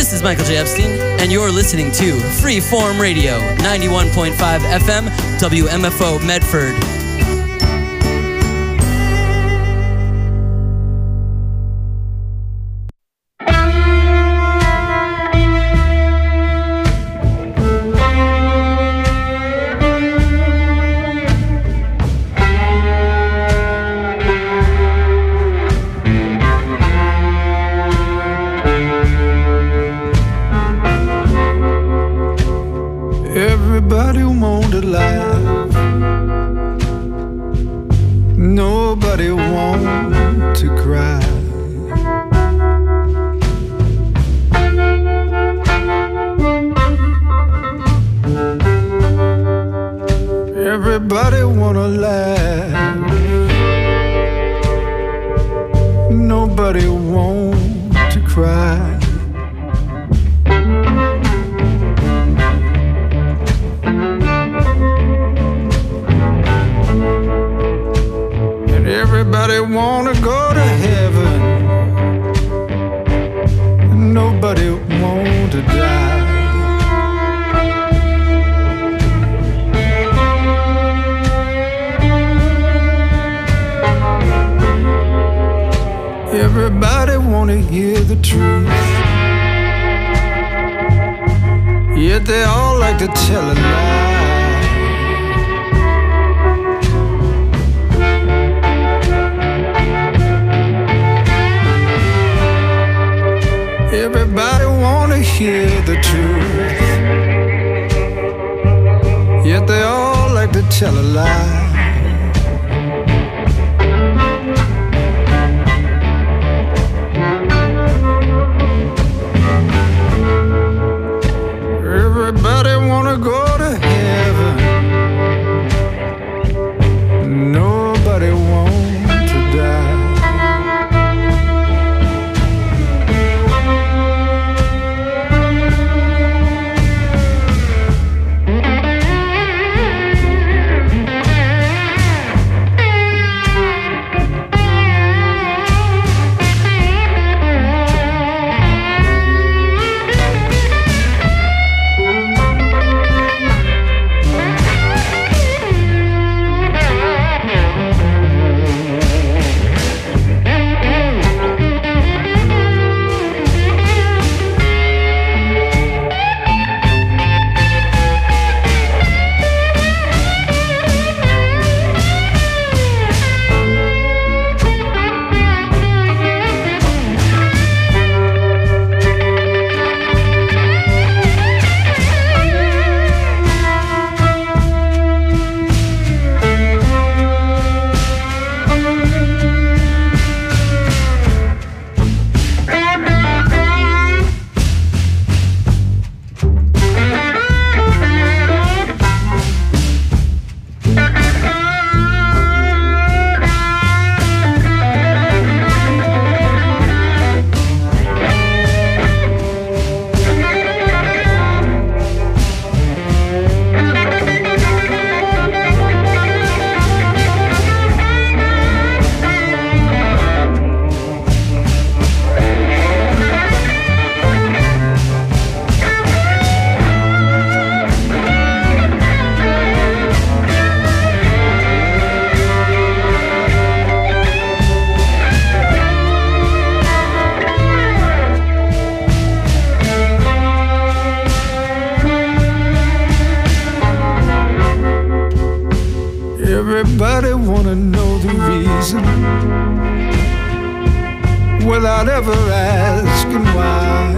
This is Michael J. Epstein, and you're listening to Freeform Radio, 91.5 FM, WMFO Medford. Everybody want to laugh. Nobody want to cry. Everybody want to laugh. Nobody want to cry. Everybody wanna go to heaven. Nobody want to die. Everybody wanna hear the truth, yet they all like to tell a lie. Everybody wanna hear the truth, yet they all like to tell a lie. Everybody wanna go to heaven. Nobody want to die. Everybody wanna know the reason without ever asking why.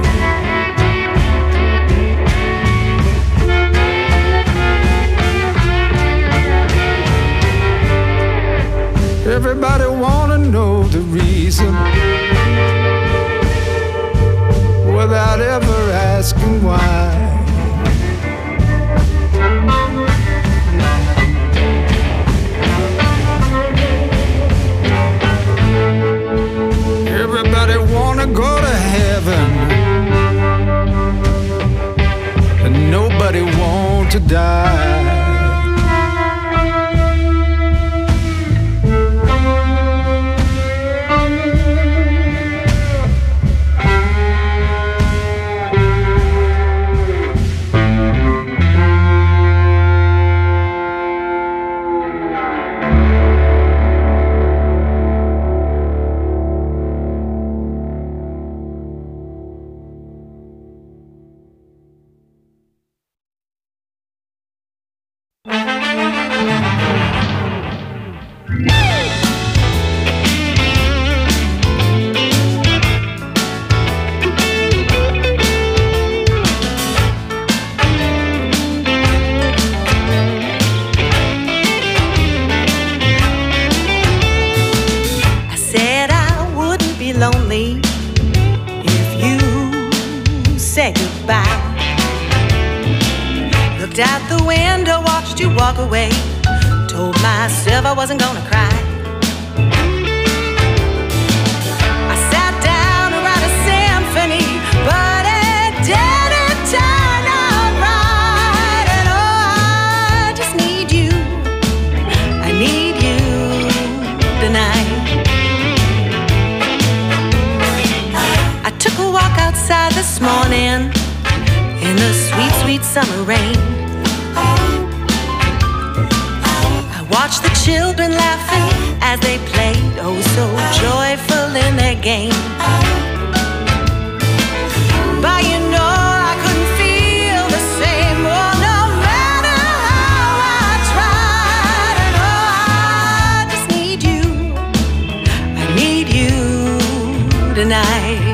Everybody wanna know the reason without ever asking why. Everybody wanna go to heaven, and nobody want to die. by. Looked out the window, watched you walk away. Told myself I wasn't gonna cry. I sat down to write a symphony, but it didn't turn out right. And oh, I just need you. I need you tonight. I took a walk outside this morning in the sweet, sweet summer rain. I watched the children laughing as they played, oh so joyful in their game. But you know I couldn't feel the same, oh no matter how I tried. And oh, I just need you. I need you tonight.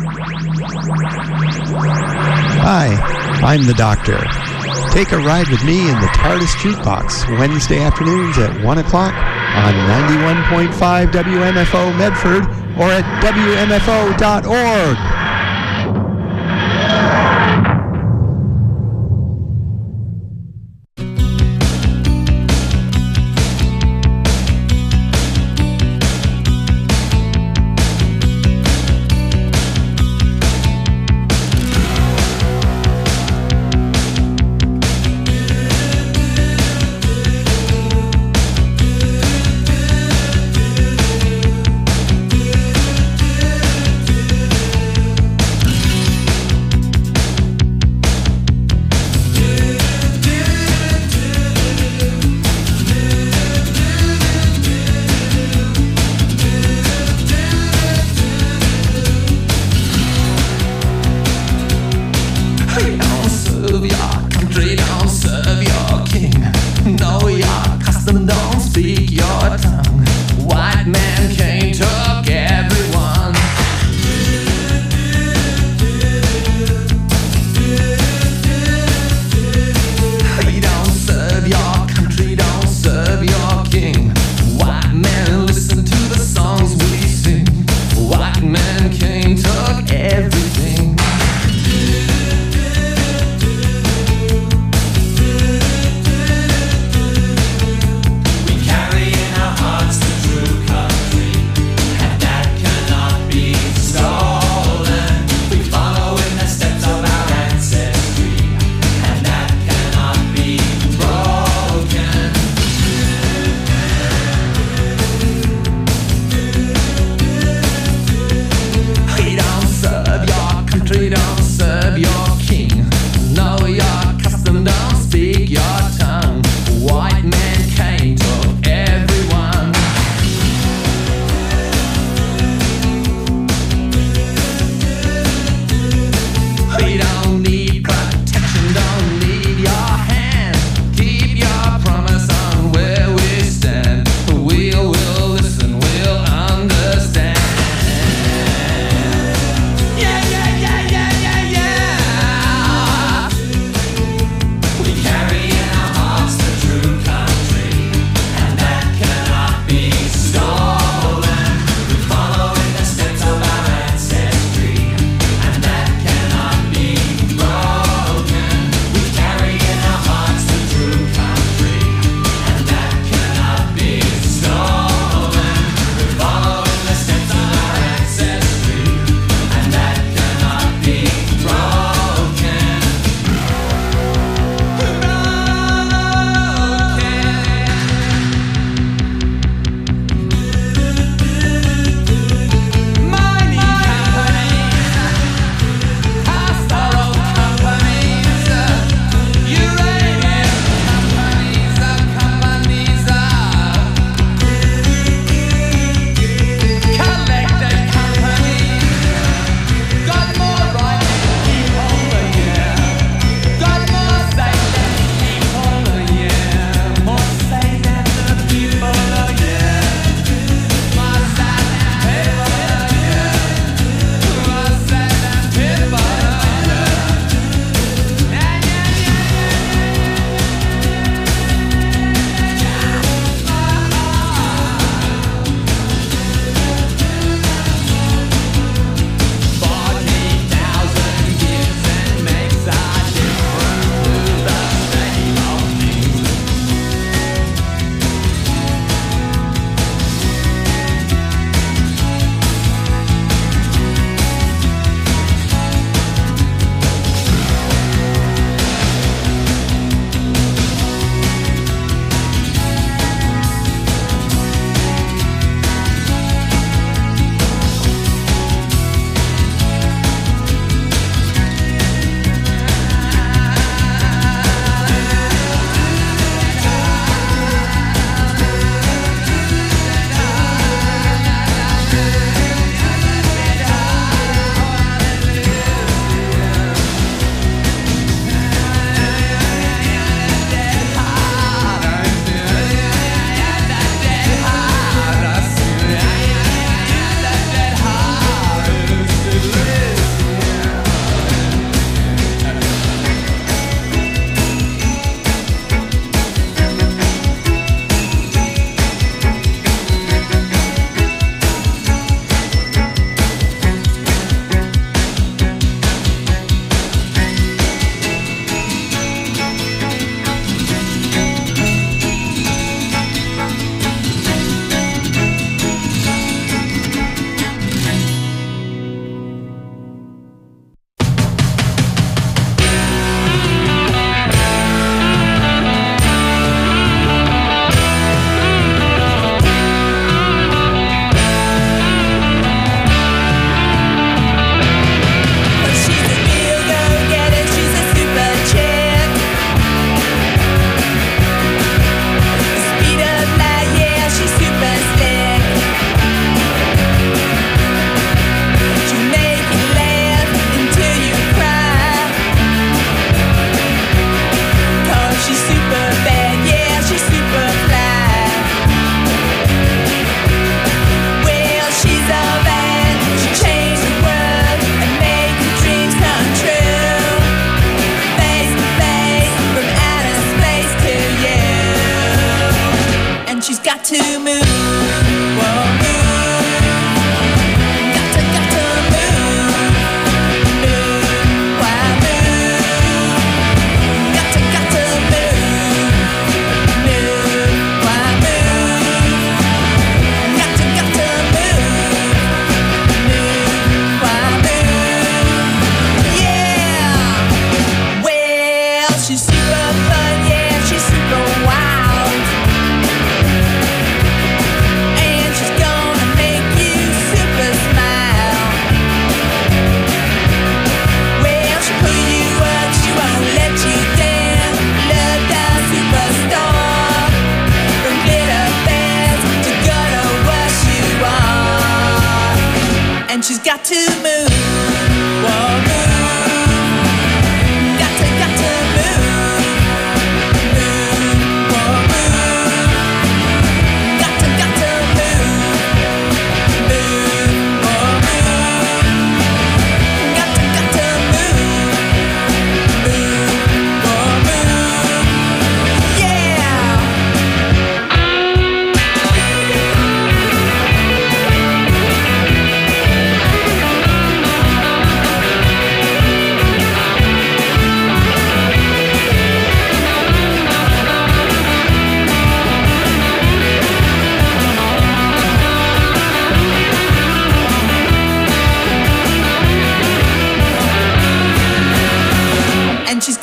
Hi, I'm the Doctor. Take a ride with me in the TARDIS Jukebox Wednesday afternoons at 1 o'clock on 91.5 WMFO Medford or at WMFO.org.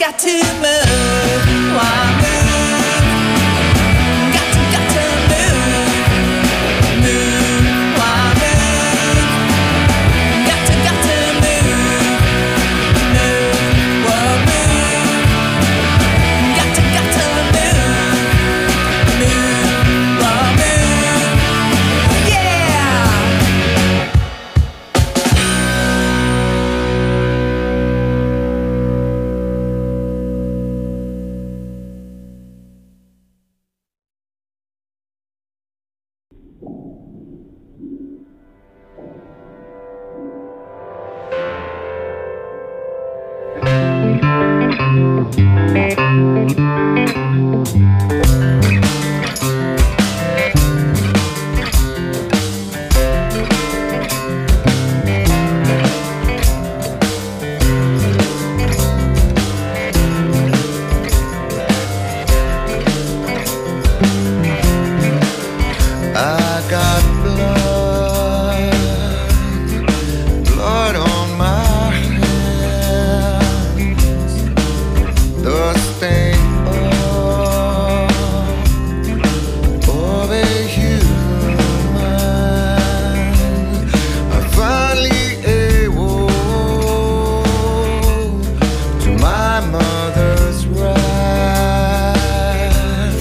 got to move. Why move? Got to move. Move. Why move? Got to move. Move. Why move? Got to move. Move. Why move? Yeah. I got blood on my hands, the stain of a human. I finally awoke to my mother's wrath.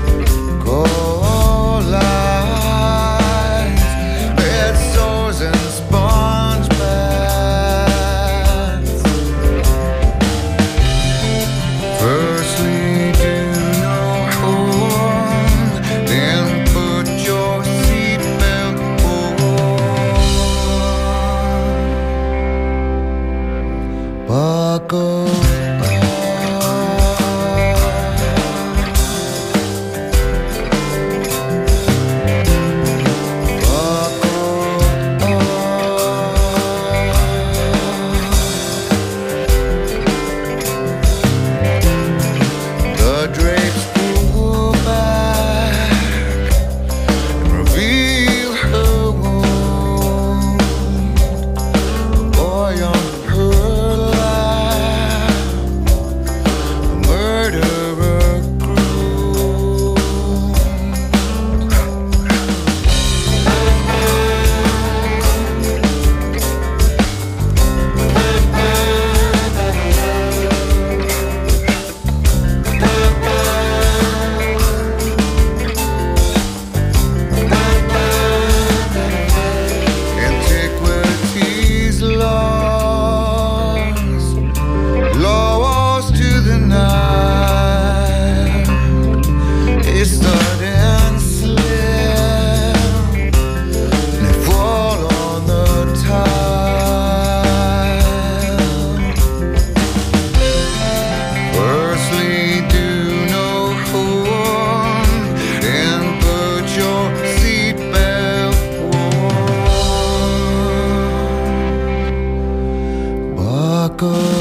Cold eyes, red sores and sponge baths. Firstly, do no harm, then put your seatbelt on. Buckle the drapes pull back and reveal her wound. A boy on her lap, a murderer groomed. Antiquities lost, laws to the night. They sudden slip and they fall on the tile. Firstly, do no harm, then put your seatbelt on. Buckle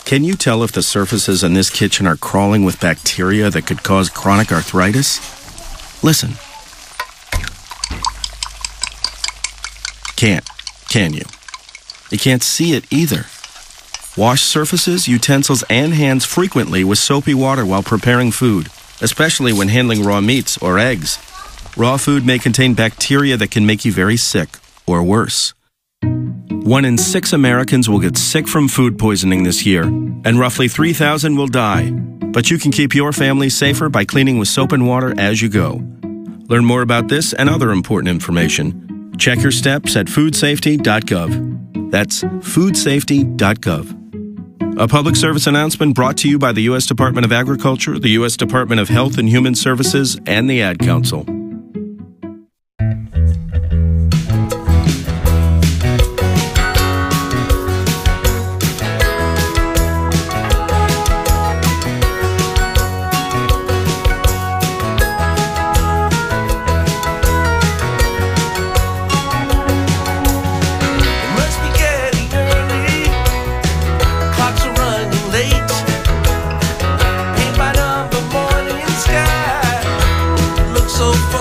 Can you tell if the surfaces in this kitchen are crawling with bacteria that could cause chronic arthritis? Listen. Can't, can you? You can't see it either. Wash surfaces, utensils, and hands frequently with soapy water while preparing food, especially when handling raw meats or eggs. Raw food may contain bacteria that can make you very sick, or worse. 1 in 6 Americans will get sick from food poisoning this year, and roughly 3,000 will die. But you can keep your family safer by cleaning with soap and water as you go. Learn more about this and other important information. Check your steps at foodsafety.gov. That's foodsafety.gov. A public service announcement brought to you by the U.S. Department of Agriculture, the U.S. Department of Health and Human Services, and the Ad Council. So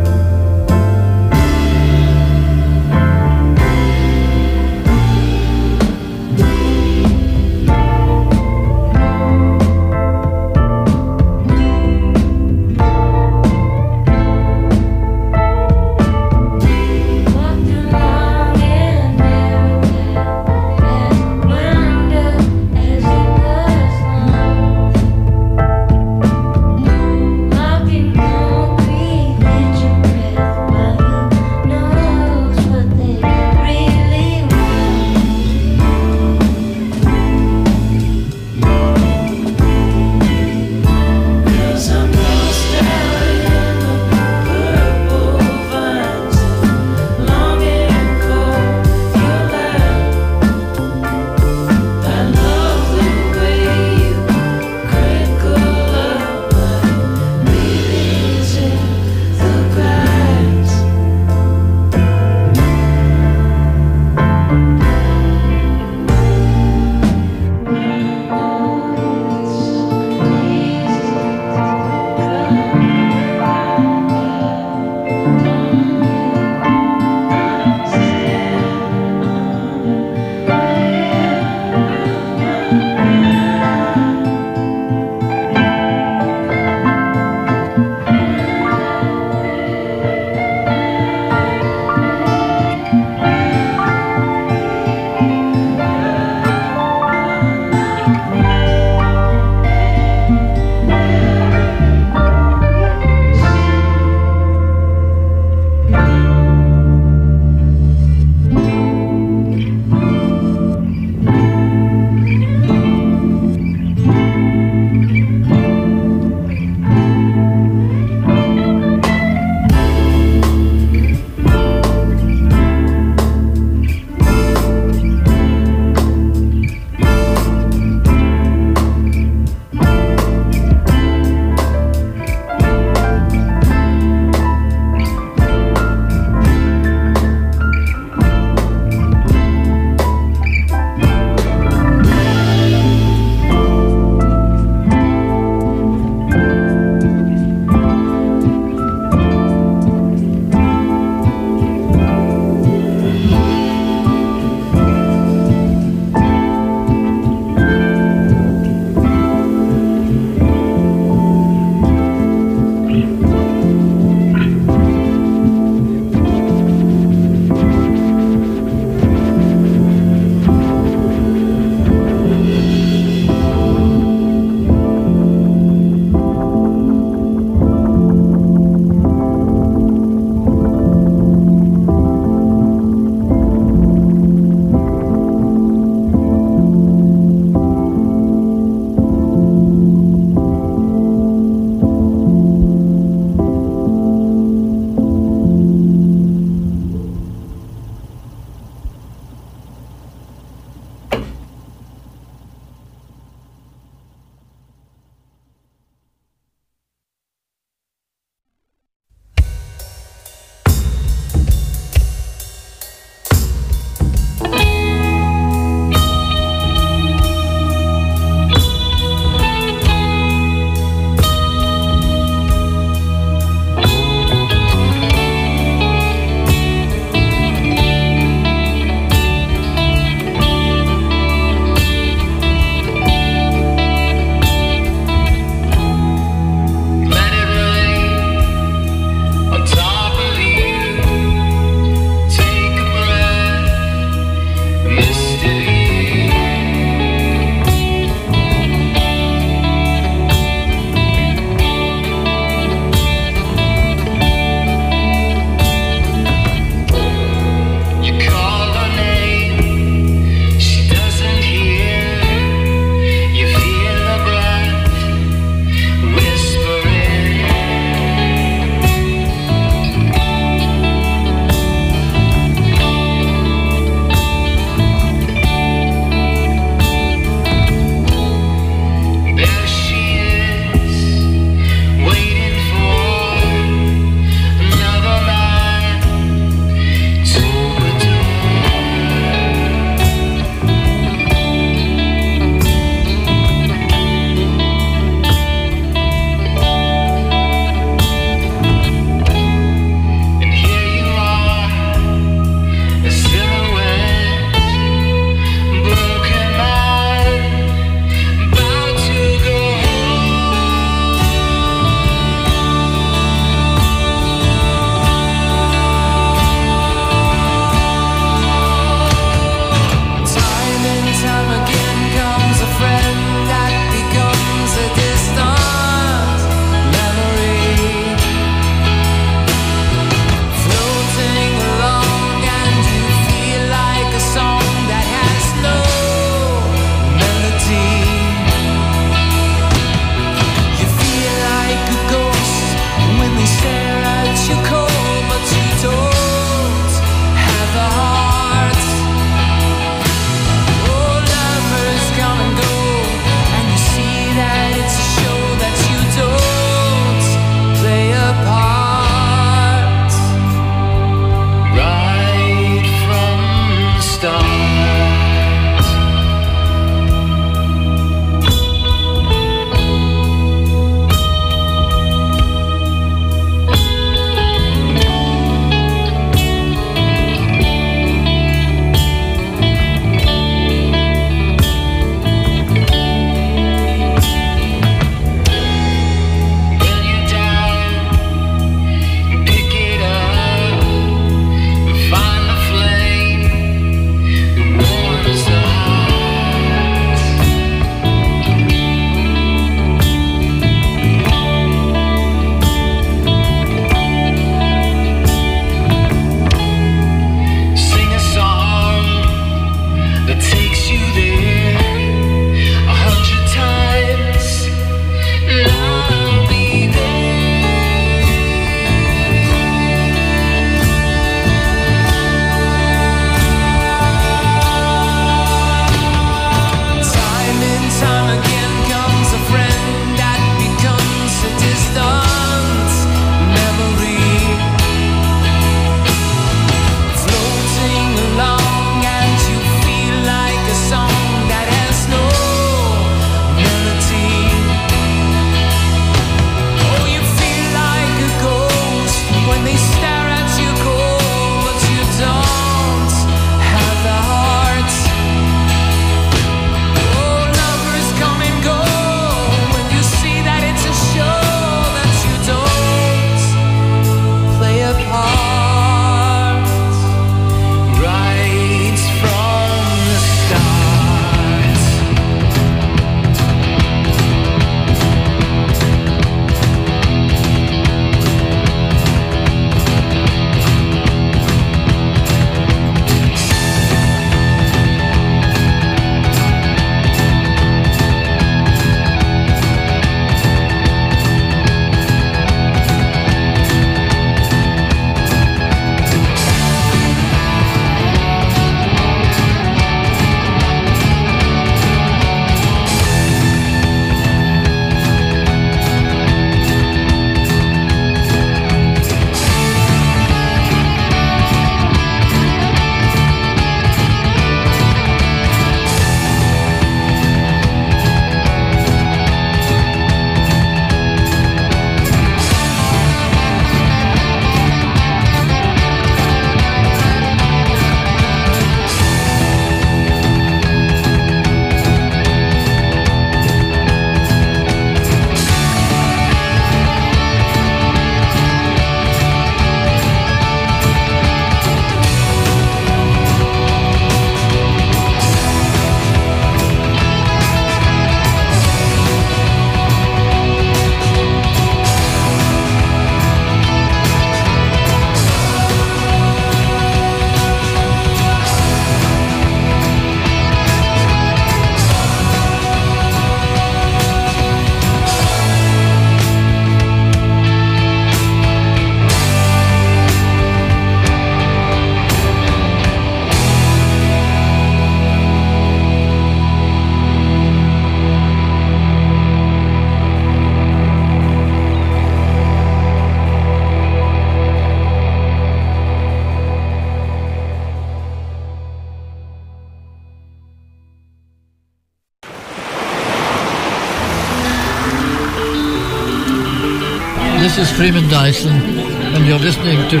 This is Freeman Dyson, and you're listening to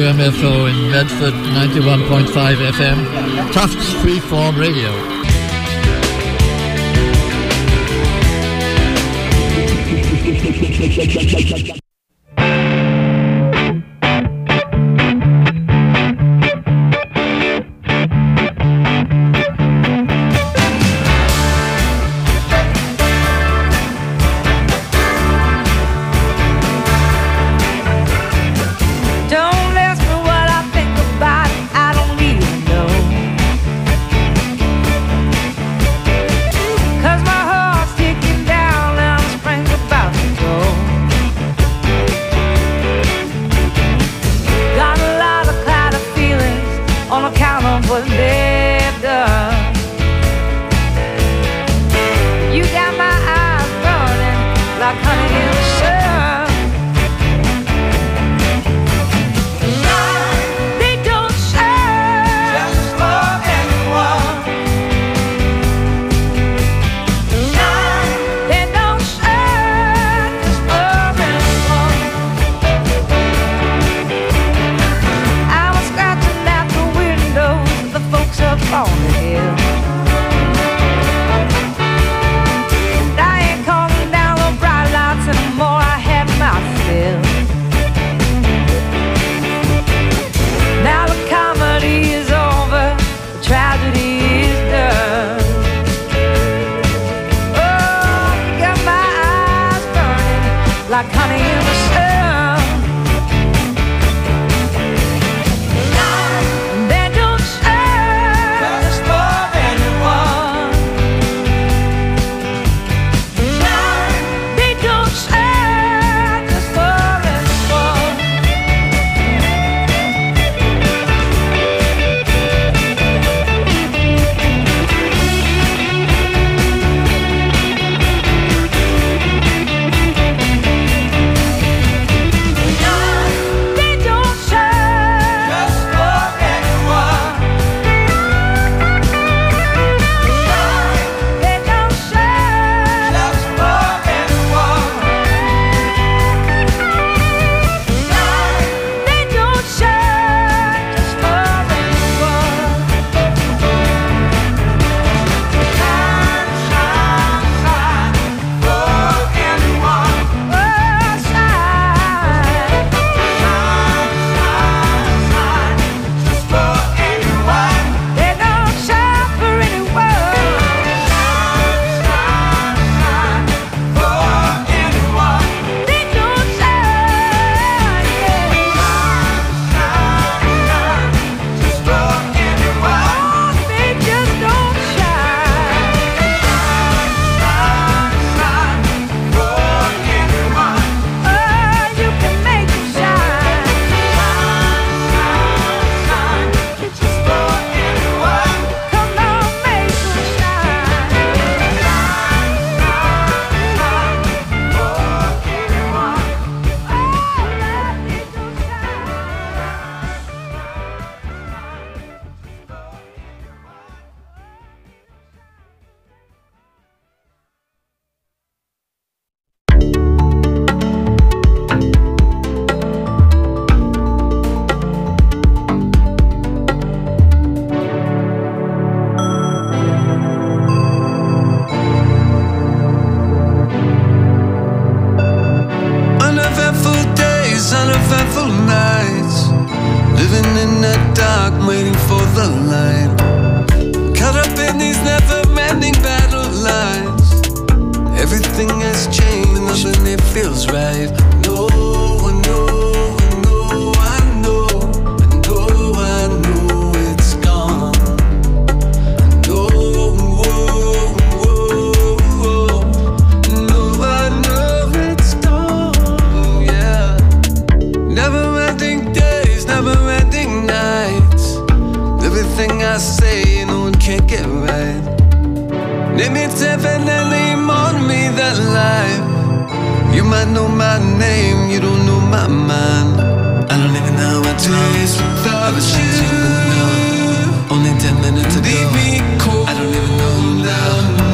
WMFO in Medford, 91.5 FM, Tufts Freeform Radio.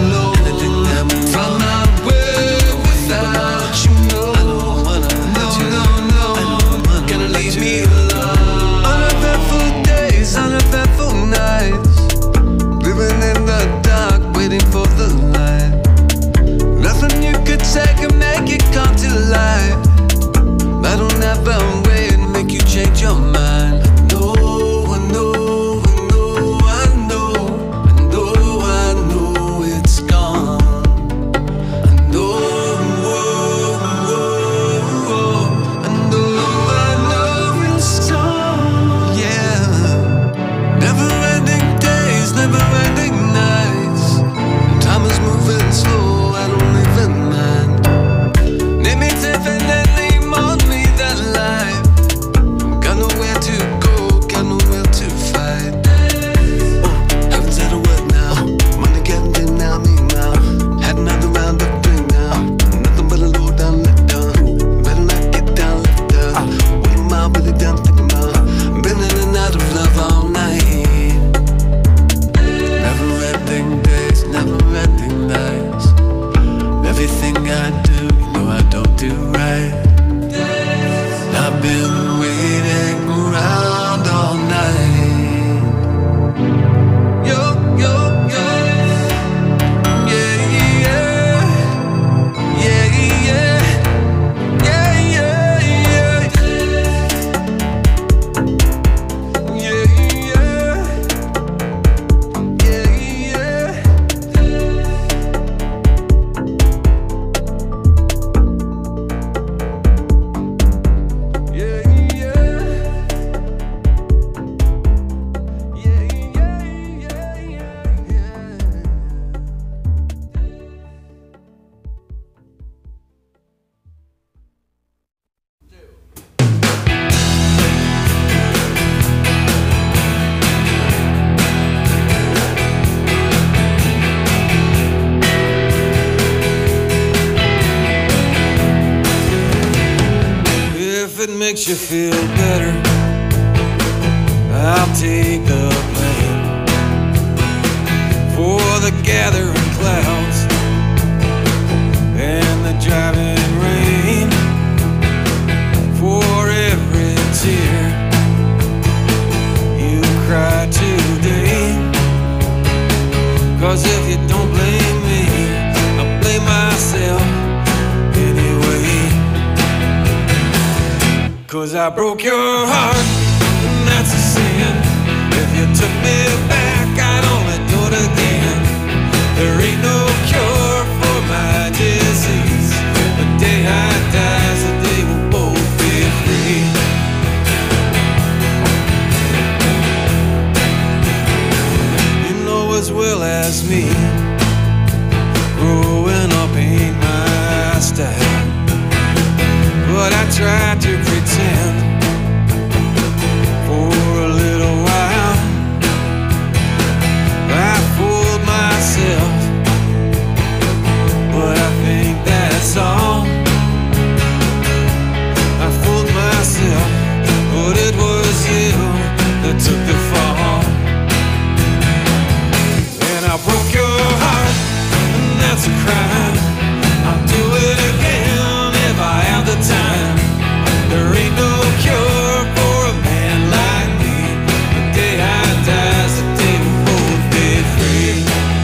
From my world without you, know. I don't wanna I do, you know I don't do right. I've been waiting around all night. Yo, yo, yo. Yeah, yeah. Yeah, yeah. Yeah, yeah, yeah. Yeah, yeah. Yeah, yeah. If it makes you feel better, I'll take the blame for the gathering clouds and the driving rain, for every tear you cry today. 'Cause if you don't blame me, I'll blame myself anyway. 'Cause I broke your heart, and that's a sin. If you took me back, I'd only do it again. There ain't no cure for my disease. The day I die is the day we'll both be free. You know as well as me, growing up ain't my style. But I tried to pretend for a little while. I fooled myself, but I think that's all. I fooled myself, but it was you that took the fall. And I broke your heart, and that's a crime. I'll do it again if I have the time. There ain't no cure for a man like me. The day I die is the day we'll both be free.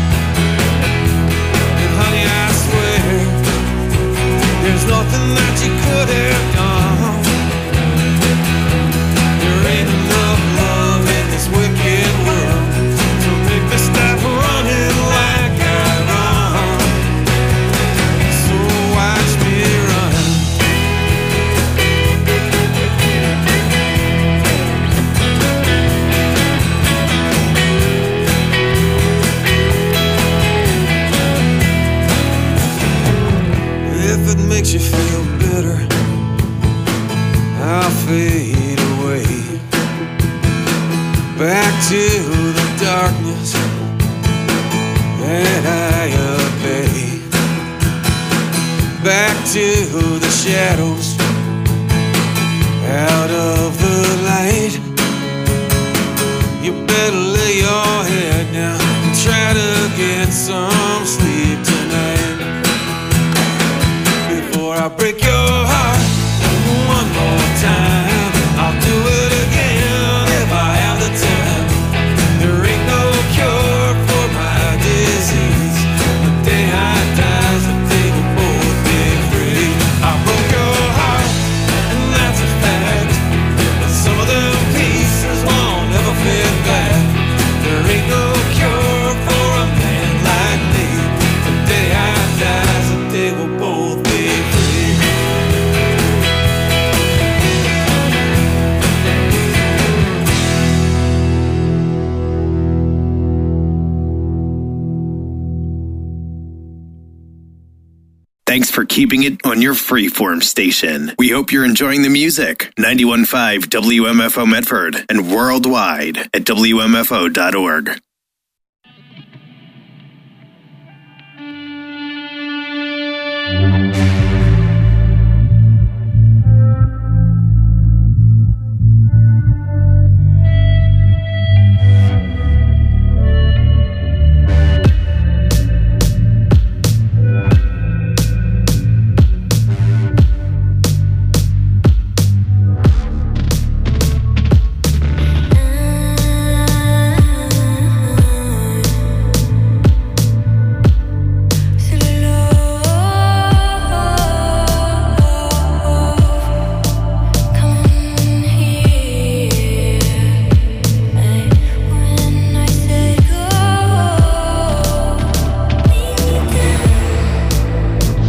And honey, I swear, there's nothing that you could have done. There ain't enough love in this wicked world to make me stop running like I run. So watch me run. If it makes you feel better, I'll fade away back to the darkness that I obey, back to the shadows, out of the light. You better lay your head down and try to get some sleep tonight. Before I break your heart one more time, I'll do it again if I have the time. There ain't no cure for my disease. The day I die is the day we'll both be free. I broke your heart, and that's a fact. But some of them pieces won't ever fit back. There ain't no cure for a man like me. The day I die is the day we'll both be free. Thanks for keeping it on your freeform station. We hope you're enjoying the music. 91.5 WMFO Medford and worldwide at WMFO.org.